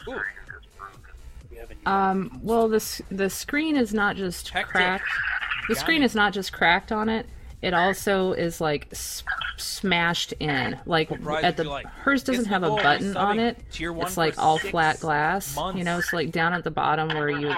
Ooh. Well, the screen is not just cracked. The screen is not just cracked on it. It also is like smashed in. Like at the hers doesn't have a button on it. It's like all flat glass. You know, it's like down at the bottom where you.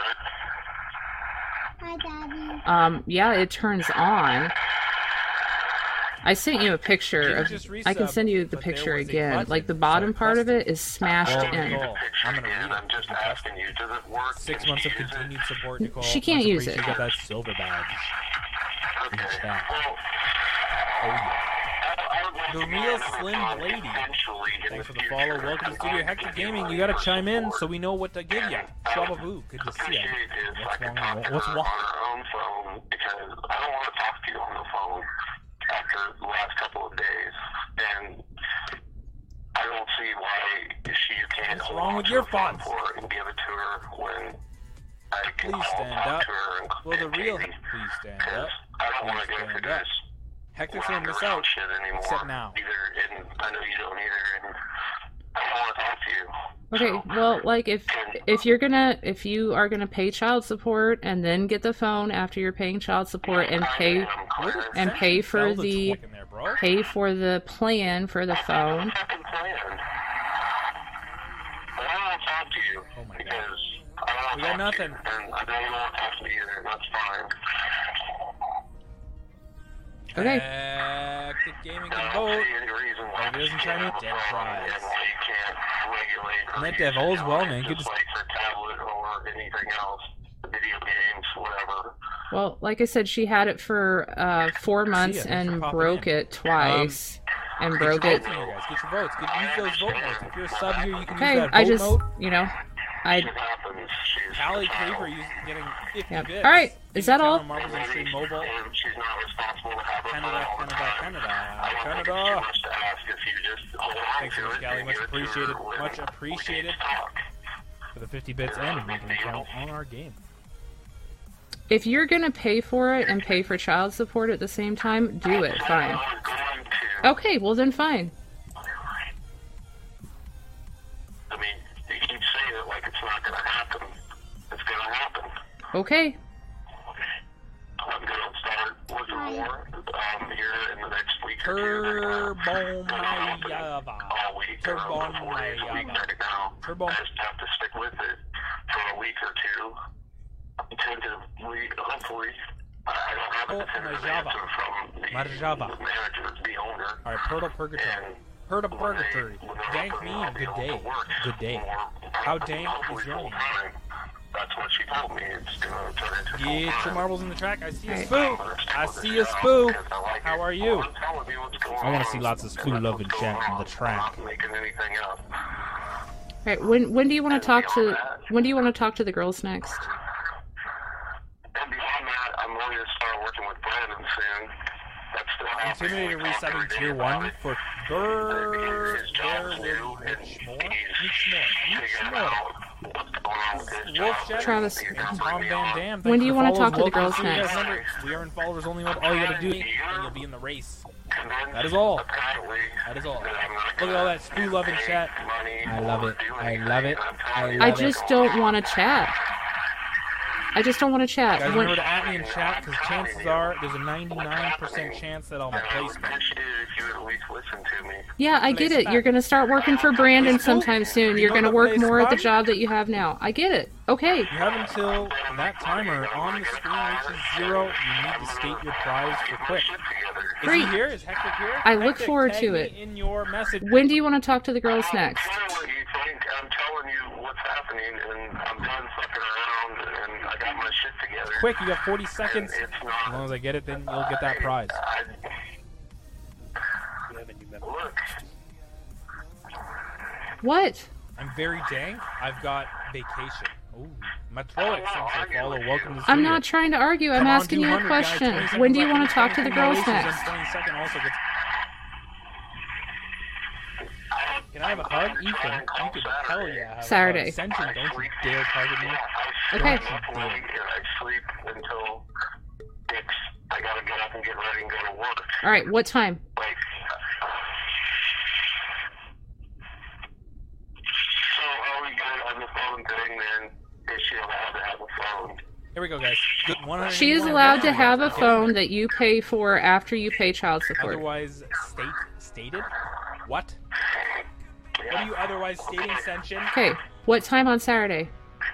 Hi, Daddy. Yeah, it turns on. I sent you a picture of. I can send you the picture again. Like the bottom part of it is smashed in. Nicole, I'm gonna read it. I'm just asking you, does it work? 6 months of continued support, Nicole. She can't Much use it. appreciated. That silver badge. Okay. Yeah. Well, Oh yeah. I would like The to real get Slim on Lady. eventually in Thanks for the future. follow. Welcome to the studio. Hectic Gaming. You gotta chime in so we know what to give you. Shababoo. Good to see you. Appreciate if I What's could wrong? talk to What's her wrong? on her own phone, because I don't want to talk to you on the phone after the last couple of days, and I don't see why you can't What's hold wrong on with to your the phone funds? for her and give it to her when I can Please call, stand talk up. to her and Will the real maybe, please stand because up? I don't want Please to go stand through up. this Hectic's gonna miss out. shit anymore. Except now. Either, and I know you don't either, and I don't want to talk to you. Okay, well, like if you are gonna pay child support and then get the phone after you're paying child support and pay for the In there, bro. pay for the plan for the phone. Fucking plan. But I don't want to talk to you Oh my God. because I don't want We to got talk to you, nothing. and I know you don't want to talk to me either, and that's fine. Okay. Hectic Gaming I can don't vote. see any reason why If he doesn't chime in, you dead can't fries. and why you can't regulate or Net use Dev, all is well, technology man. Good to just like for tablet or anything else, video games, whatever. Well, like I said, she had it for 4 months Thanks for and popping broke in. it twice. And Get broke your it. votes in here, guys. Get your votes. Use those vote votes. If you're a sub here, you can Okay, use that I vote just, mode. you know, I. It happens. She's Callie a child. Caver getting 50 Yeah. bits. All right, is that all? Marbles and Stream Mobile. And she's not responsible to have her Canada, phone all the Canada, time. Canada, I don't think it's too Canada. much to ask if you just hold on Thanks to so much, it Callie. and Much give it to her appreciated. when Much we appreciated talk. for the 50 bits and making an account on our game. If you're gonna pay for it and pay for child support at the same time, do it. Fine. I'm going to. Okay, well then fine. I mean, you keep saying it like it's not going to happen. It's going to happen. Okay. I'm going to start looking more here in the next week or two. Turbo Mayava. All week. Turbo 4 days a week Mayava. right now. Turbo. I just have to stick with it for a week or two. Tentatively, hopefully. I don't have a definitive Marjava. answer from the Marjava. manager, the owner. Alright, Purtle Purgatory. Purtle Purgatory. Dank meme. Good day. Good day. How dank is your name? That's what she told me. It's going to turn into full Get time. your marbles in the track. I see a Alright. spoo. I see a spoo. How are you? I want to see lots of spoo love and chat in the track. I'm not making anything up. Alright, when do you want to talk to the girls next? And beyond that, I'm going to start working with Brandon soon. That's still happening. Intimidator resetting tier 1 for Burr. His job's new, and Mitch he's Moore. figuring out what's going on with his job. Wolf Jet. Travis. And Tom Van Dam. When do you want to want talk to the girls next? Remember, we are in followers only mode. All you gotta do, and you'll be in the race. Convinced, That is all. apparently, That is all. that I'm not Look at all that spoo love and pay chat. money I love or it. do I anything, love it. and I'm I telling you I love what's just going don't on. want to chat. I just don't want to chat. Guys, When- remember to add me in chat because chances are there's a 99% chance that I'll And I place would me. appreciate it if you would at least listen to me. Yeah, I get it. You're going to start working for Brandon sometime soon. You're going to work more at the job that you have now. I get it. Okay. You have until that timer on the screen reaches 0. You need to state your prize for quick. Shit together. Is Great. he here? Is Hector here? I look Hector, forward tag to me it. in your message. When do you want to talk to the girls next? I don't know what you think. I'm telling you what's happening, and I'm done fucking around, and I got my shit together. Quick, you got 40 seconds. And it's As not. long as I get it, then you'll get that prize. Look, What? I'm very dank. I've got vacation. Ooh, Metroic since I follow. Welcome to the I'm studio. not trying to argue. I'm Come on, asking you a 200, guys. question. 20 seconds When do you left. want to talk to the girls Congratulations, next? and 22nd also gets... Can I have a hug? Ethan, you could hell yeah have Saturday. a hug. Ascension, don't you dare target me. Okay. I sleep until 6. I gotta get up and get ready and go to work. All right. What time? Like, so are we gonna the phone thing, then is she allowed to have a phone? Here we go, guys. She is allowed to have a phone that you pay for after you pay child support. Otherwise stated? What? What are you otherwise stating, Senshin? Okay, what time on Saturday?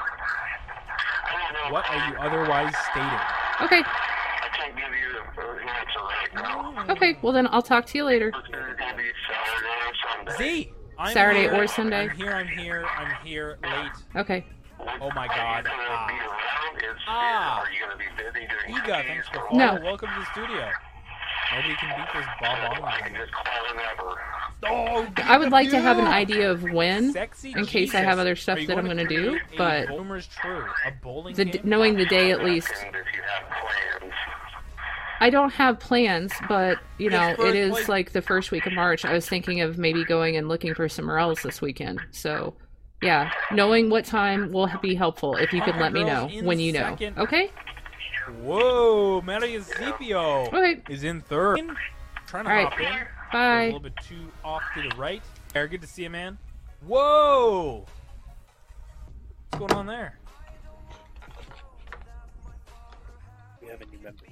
What are you otherwise stating? Okay. I can't give you an answer right now. Okay, well then I'll talk to you later. It's going to be Saturday or Sunday. Z! I'm Saturday here, or Sunday? I'm here late. Okay. Oh my god. Are you going to be busy during Ega, thanks for No. following. Welcome to the studio. Nobody can beat this Bob I Ongman. can just call whenever. Oh, I would like to have an idea of when, Sexy in case I have other stuff that I'm going to do, but knowing the day at least. If you have plans. I don't have plans, but, you know, it is like the first week of March. I was thinking of maybe going and looking for somewhere else this weekend. So, yeah, knowing what time will be helpful if you could let me know when you know. Okay? Whoa, Mario Zipio Okay. is in third. Trying to All right. hop in. Bye. A little bit too off to the right. Eric, good to see you, man. Whoa! What's going on there? We have a new member.